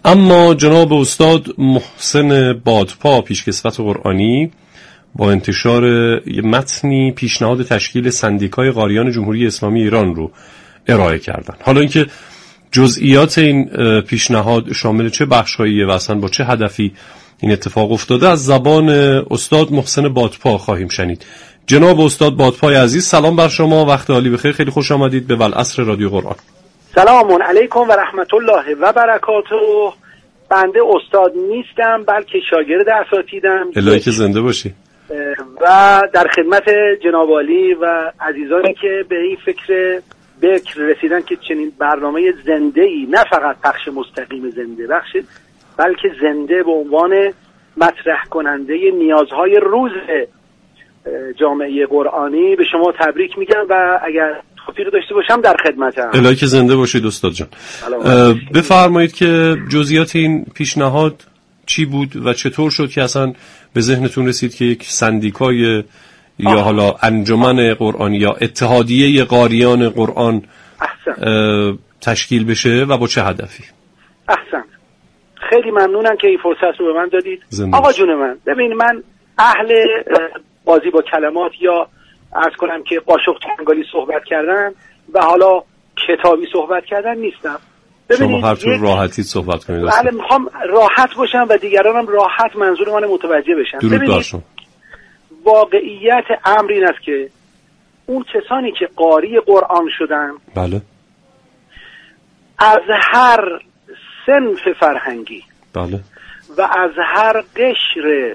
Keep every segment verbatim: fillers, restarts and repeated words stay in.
اما جناب استاد محسن بادپا پیشکسوت قرآنی با انتشار متنی پیشنهاد تشکیل سندیکای قاریان جمهوری اسلامی ایران رو ارائه کردن. حالا اینکه جزئیات این پیشنهاد شامل چه بخش‌هاییه و اصلا با چه هدفی این اتفاق افتاده از زبان استاد محسن بادپا خواهیم شنید. جناب استاد بادپای عزیز، سلام بر شما، وقت عالی بخیر، خیلی خوش آمدید به والعصر رادیو قرآن. سلام علیکم و رحمت الله و برکاته. بنده استاد نیستم بلکه شاگرد اساتیدم. الهی که زنده باشی. و در خدمت جناب عالی و عزیزانی که به این فکر بکر رسیدن که چنین برنامه زنده‌ای، نه فقط پخش مستقیم زنده بخشید، بلکه زنده به عنوان مطرح کننده نیازهای روز جامعه قرآنی، به شما تبریک میگم و اگر توفیق داشته باشم در خدمتم. الهی که زنده باشید استاد جان. بفرمایید که جزئیات این پیشنهاد چی بود و چطور شد که اصلا به ذهنتون رسید که یک سندیکای یا آه. حالا انجمن قرآنی یا اتحادیه قاریان قرآن تشکیل بشه و با چه هدفی؟ احسن. خیلی ممنونم که این فرصت رو به من دادید. آقا جون من، ببین من اهل بازی با کلمات یا عرض کنم که قاشق تنگالی صحبت کردن و حالا کتابی صحبت کردن نیستم. شما هر طور راحتی صحبت کنید. بله، میخوام راحت باشم و دیگرانم راحت منظور من متوجه بشن. درود بر شما. واقعیت امر این است که اون کسانی که قاری قرآن شدن، بله، از هر صنف فرهنگی، بله، و از هر قشر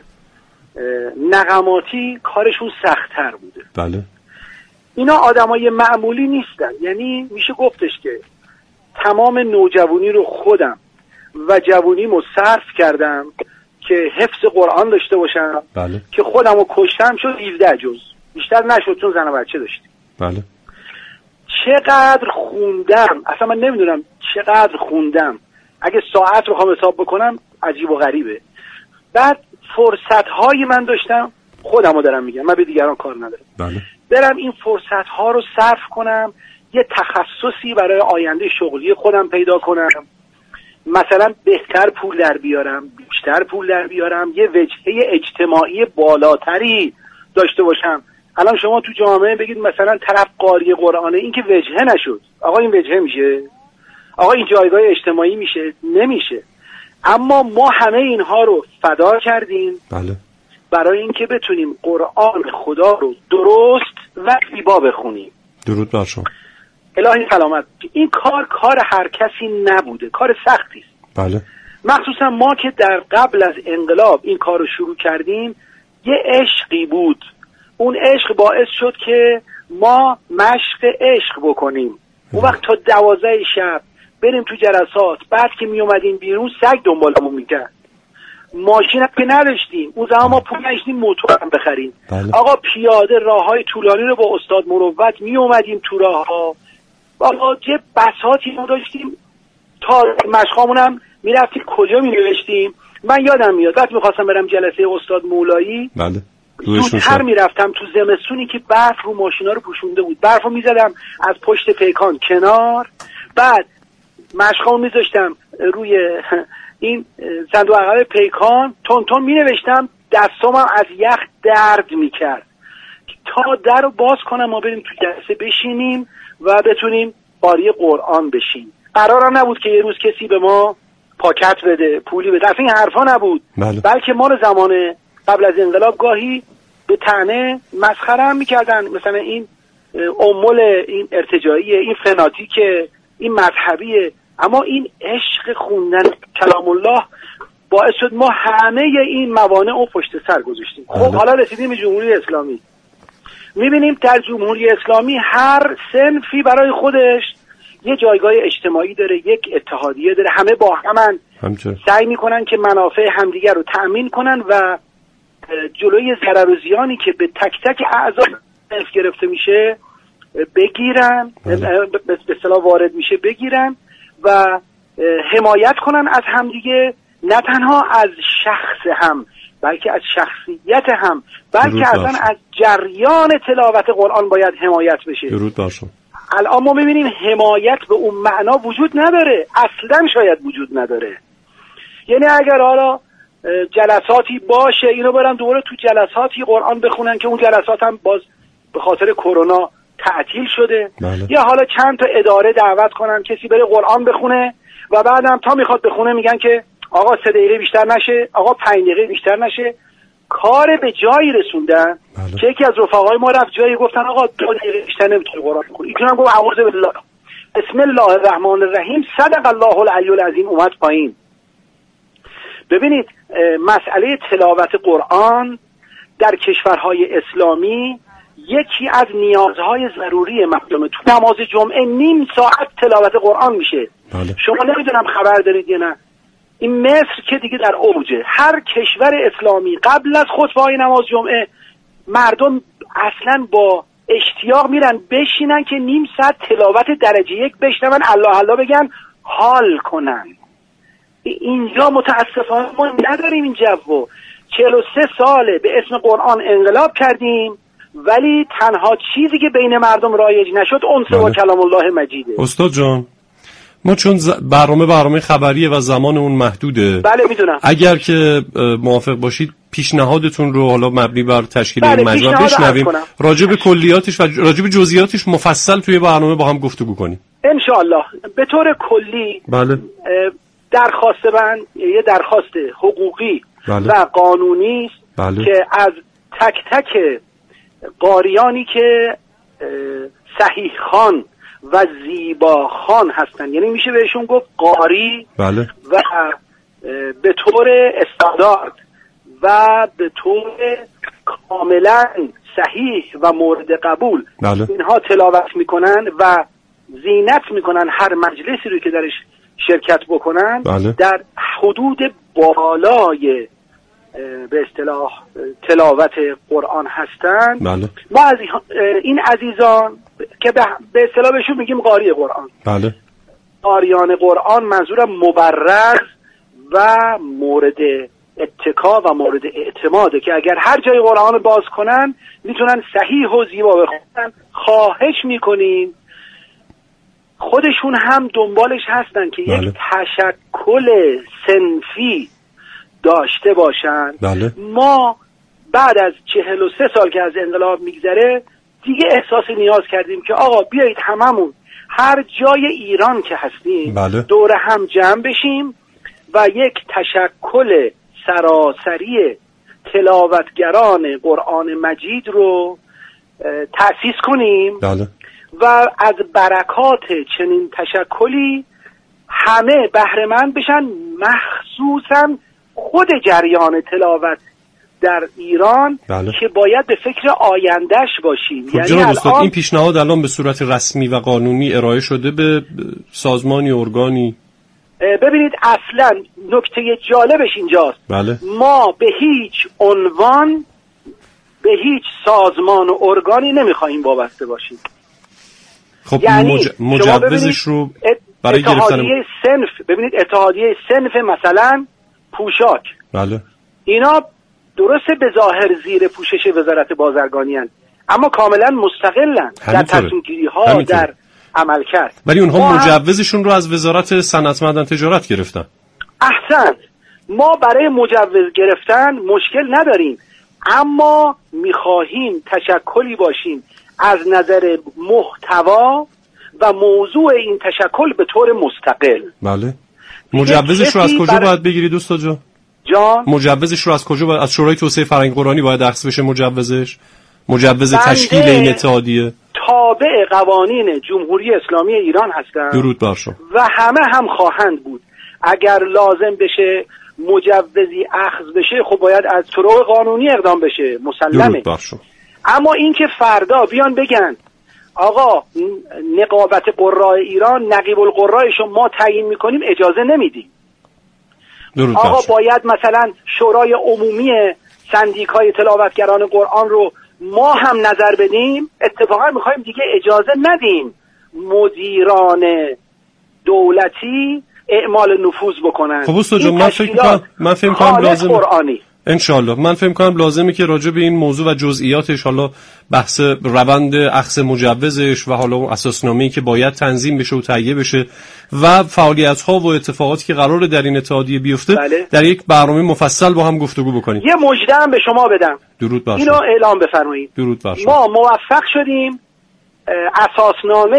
نغماتی کارشون سخت‌تر بوده. بله. اینا آدمای معمولی نیستن. یعنی میشه گفتش که تمام نوجوانی رو خودم و جوونیمو صرف کردم که حفظ قرآن داشته باشم. بله. که خودمو کشتم شد هفده جز، بیشتر نشد چون زن و بچه داشتیم. بله. چقدر خوندم، اصلا من نمیدونم چقدر خوندم، اگه ساعت رو خواهم حساب بکنم عجیب و غریبه. بعد فرصت هایی من داشتم، خودم رو دارم میگم، من به دیگران کار ندارم. بله. برم این فرصت ها رو صرف کنم، یه تخصصی برای آینده شغلی خودم پیدا کنم، مثلا بهتر پول در بیارم، بیشتر پول در بیارم، یه وجهه اجتماعی بالاتری داشته باشم. الان شما تو جامعه بگید مثلا طرف قاری قرآنه، این که وجهه نشد. آقا این وجهه میشه؟ آقا این جایگاه اجتماعی میشه؟ نمیشه. اما ما همه اینها رو فدا کردیم. بله. برای اینکه بتونیم قرآن خدا رو درست و زیبا بخونیم. درود بر شما. الهی سلامت. این کار کار هر کسی نبوده، کار سختی است. بله. مخصوصا ما که در قبل از انقلاب این کار رو شروع کردیم، یه عشقی بود. اون عشق باعث شد که ما مشق عشق بکنیم. اون وقت تا دوازده شب بریم تو جلسات، بعد که می اومدیم بیرون سگ دنبالمون میکرد. ماشین هم که نداشتیم اون زمان، ما پول نداشتیم موتور هم بخریم. بله. آقا پیاده راههای طولانی رو با استاد مروت می اومدیم تو راه ها. آقا چه بساطی ما داشتیم، تا مشقامون هم می رفتیم کجا می نوشتیم. من یادم میاد وقتی میخواستم برم جلسه استاد مولایی، بله، زودتر میرفتم تو زمستونی که برف رو ماشینا رو پوشونده بود، برف رو میزدم از پشت پیکان کنار، بعد مشقامو میذاشتم روی این صندوق عقب پیکان، تون تون مینوشتم، دستامم از یخ درد میکرد تا در رو باز کنم ما بریم تو جلسه بشینیم و بتونیم قاری قرآن بشیم. قرارم نبود که یه روز کسی به ما پاکت بده، پولی بده، اصلا این حرفا نبود. بله. بلکه ما رو زمان قبل از انقلاب گاهی به طعنه مسخره هم میکردن، مثلا این امول، این ارتجاعیه، این فناتیکه، این مذهبیه. اما این عشق خوندن کلام الله باعث شد ما همه این موانع رو پشت سر گذاشتیم. خب حالا رسیدیم به جمهوری اسلامی. میبینیم در جمهوری اسلامی هر صنفی برای خودش یه جایگاه اجتماعی داره، یک اتحادیه داره، همه با همن، سعی میکنن که منافع همدیگر رو تأمین کنن و جلوی ضرر و زیانی که به تک تک اعضا صنف گرفته میشه بگیرن، به اصطلاح وارد میشه بگیرن و حمایت کنن از همدیگه، نه تنها از شخص هم بلکه از شخصیت هم، بلکه اصلا از جریان تلاوت قرآن باید حمایت بشه. درود بر شما. الان ما میبینیم حمایت به اون معنا وجود نداره، اصلا شاید وجود نداره. یعنی اگر حالا جلساتی باشه اینو برن دوباره تو جلساتی قرآن بخونن که اون جلسات هم باز به خاطر کرونا تعطیل شده. بله. یا حالا چند تا اداره دعوت کنن کسی بره قرآن بخونه و بعدم تا میخواد بخونه میگن که آقا سه دقیقه بیشتر نشه، آقا پنج دقیقه بیشتر نشه. کار به جایی رسوندن بله. که یکی از رفقای ما رفت جایی گفتن آقا دو دقیقه بیشتر نمیتونی قرآن بخونی. ایشون هم گفت اعوذ بالله بسم الله الرحمن الرحیم صدق الله العلی العظیم اومد پایین. ببینید مسئله تلاوت قرآن در کشورهای اسلامی یکی از نیازهای ضروری مردم. تو نماز جمعه نیم ساعت تلاوت قرآن میشه. بله. شما نمیدونم خبر دارید یا نه، این مصر که دیگه در اوجه، هر کشور اسلامی قبل از خطبه نماز جمعه مردم اصلا با اشتیاق میرن بشینن که نیم ساعت تلاوت درجه یک بشنون، الله الله بگن، حال کنن. اینجا متاسفانه ما نداریم این جو. چهل و سه ساله به اسم قرآن انقلاب کردیم ولی تنها چیزی که بین مردم رایج نشد انس و کلام الله مجیده. استاد جان ما چون برنامه برنامه خبریه و زمان اون محدوده. بله میدونم. اگر که موافق باشید پیشنهادتون رو حالا مبنی بر تشکیل بله این مجمع بشنویم، راجع به کلیاتش و راجع به جزئیاتش مفصل توی برنامه با هم گفتگو کنیم ان شاء الله. به طور کلی بله درخواست من یه درخواست حقوقی بله. و قانونی است بله. که از تک تک قاریانی که صحیح خان و زیبا خان هستن، یعنی میشه بهشون گفت قاری بله. و به طور استاندارد و به طور کاملا صحیح و مورد قبول بله. اینها تلاوت میکنن و زینت میکنن هر مجلسی رو که درش شرکت بکنن بله. در حدود بالای به اصطلاح تلاوت قرآن هستن. بله. ما از این عزیزان که به اصطلاح بهشون میگیم قاری قرآن، بله. قاریان قرآن منظورم مبرز و مورد اتکا و مورد اعتماده که اگر هر جای قرآن باز کنن میتونن صحیح و زیبا بخونن. خواهش میکنیم خودشون هم دنبالش هستن که بله. یک تشکل صنفی داشته باشن. بله. ما بعد از چهل و سه سال که از انقلاب میگذره دیگه احساس نیاز کردیم که آقا بیایید هممون هر جای ایران که هستیم بله. دور هم جمع بشیم و یک تشکل سراسری تلاوتگران قرآن مجید رو تأسیس کنیم. بله. و از برکات چنین تشکلی همه بهره مند بشن، مخصوصا خود جریان تلاوت در ایران بله. که باید به فکر آیندهش باشیم. خب یعنی الان این پیشنهاد الان به صورت رسمی و قانونی ارائه شده به سازمانی ارگانی؟ ببینید اصلا نکته جالبش اینجاست. بله. ما به هیچ عنوان به هیچ سازمان و ارگانی نمیخواهیم وابسته باشیم. خب یعنی مج... مجوزش رو برای گرفتن اتحادیه صنف، ببینید اتحادیه صنف مثلا پوشاک، بله. اینا درسته به ظاهر زیر پوشش وزارت بازرگانی هستند اما کاملا مستقلن در تصمیم گیری ها، در عمل کرد. ولی اونها مجوزشون رو از وزارت صنعت معدن تجارت گرفتن. احسن. ما برای مجوز گرفتن مشکل نداریم اما میخواهیم تشکلی باشیم از نظر محتوا و موضوع این تشکل به طور مستقل. بله. مجوزش رو از کجا باید بگیرید استاد جان؟ جان مجوزش رو از کجا باید؟ از شورای توسعه فرهنگی قرآنی باید اخذ بشه مجوزش؟ مجوز تشکیل این اتحادیه تابع قوانین جمهوری اسلامی ایران هستند. درود بر شما. و همه هم خواهند بود. اگر لازم بشه مجوزی اخذ بشه خب باید از طرق قانونی اقدام بشه، مسلمه. درود بر شما. اما اینکه فردا بیان بگن آقا نقابت قراء ایران نقیب القراء ما تعیین میکنیم، اجازه نمیدیم. آقا باید مثلا شورای عمومی سندیکای تلاوتگران قرآن رو ما هم نظر بدیم، اتفاقا میخوایم دیگه اجازه ندیم مدیران دولتی اعمال نفوذ بکنن. خب استاد جان من فکر میکنم من فکر میکنم لازم قرآنی. انشالله. من فکر کنم لازمه که راجع به این موضوع و جزئیاتش، حالا بحث روند اخذ مجوزش و حالا اون اساسنامه‌ای که باید تنظیم بشه و تهیه بشه و فعالیت‌ها و اتفاقاتی که قراره در این اتحادیه بیفته بله. در یک برنامه مفصل با هم گفتگو بکنیم. یه مژده هم به شما بدم. درود بر شما. اینو اعلام بفرمایید. درود بر شما. ما موفق شدیم اساسنامه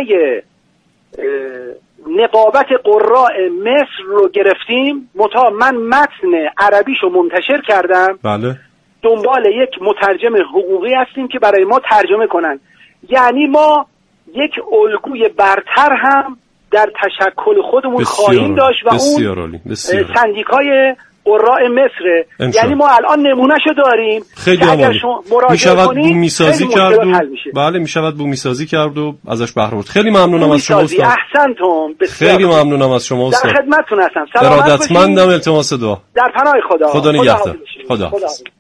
نقابت قراء مصر رو گرفتیم. متا من متن عربیشو منتشر کردم. بله. دنبال یک مترجم حقوقی هستیم که برای ما ترجمه کنن. یعنی ما یک الگوی برتر هم در تشکل خودمون خواهیم داشت و اون سندیکای قراء مصر. یعنی ما الان نمونهشو داریم. خیلی عالی. میشود بومی سازی کرد و بله میشود بومی سازی کرد و ازش بهره برد. خیلی ممنونم از شما استاد. احسنتم. خیلی ممنونم از شما استاد. در خدمتتون هستم. سلامت باشید. ارادتمندم. التماس دعا. در پناه خدا. خدا نگهدار. خدا.